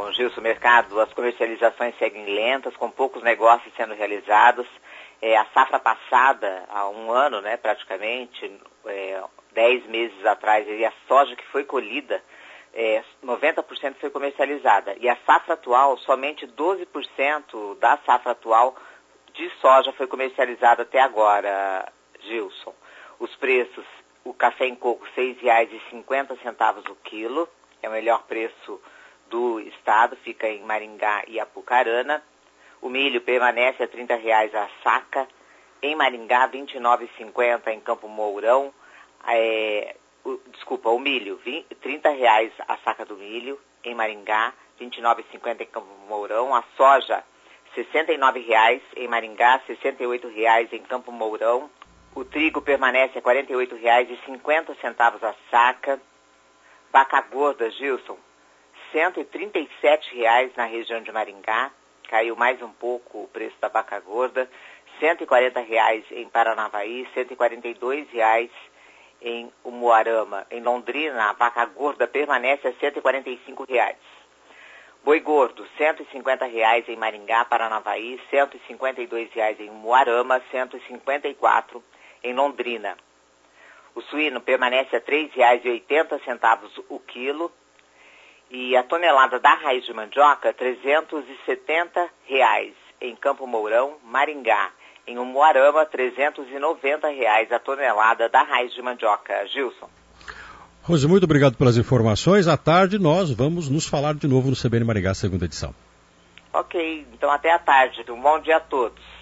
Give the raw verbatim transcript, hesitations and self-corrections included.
Bom, Gilson, mercado, as comercializações seguem lentas, com poucos negócios sendo realizados. É, a safra passada, há um ano, né, praticamente, é, dez meses atrás, e a soja que foi colhida, é, noventa por cento foi comercializada. E a safra atual, somente doze por cento da safra atual de soja foi comercializada até agora, Gilson. Os preços, o café em coco, seis reais e cinquenta centavos o quilo, é o melhor preço do estado, fica em Maringá e Apucarana. O milho permanece a trinta reais a saca, em Maringá vinte e nove reais e cinquenta centavos em Campo Mourão. É, o, desculpa, o milho, vinte, trinta reais a saca do milho, em Maringá, vinte e nove reais e cinquenta centavos em Campo Mourão. A soja, sessenta e nove reais em Maringá, sessenta e oito reais em Campo Mourão. O trigo permanece a quarenta e oito reais e cinquenta centavos a saca. Vaca gorda, Gilson, cento e trinta e sete reais na região de Maringá, caiu mais um pouco o preço da vaca gorda, cento e quarenta reais em Paranavaí, cento e quarenta e dois reais em Umuarama. Em Londrina, a vaca gorda permanece a cento e quarenta e cinco reais. Boi gordo, cento e cinquenta reais em Maringá, Paranavaí, cento e cinquenta e dois reais em Umuarama, cento e cinquenta e quatro reais em Londrina. O suíno permanece a três reais e oitenta centavos o quilo. E a tonelada da raiz de mandioca, trezentos e setenta reais em Campo Mourão, Maringá. Em Umuarama, trezentos e noventa reais a tonelada da raiz de mandioca. Gilson. Rose, muito obrigado pelas informações. À tarde nós vamos nos falar de novo no C B N Maringá, segunda edição. Ok, então até à tarde. Um bom dia a todos.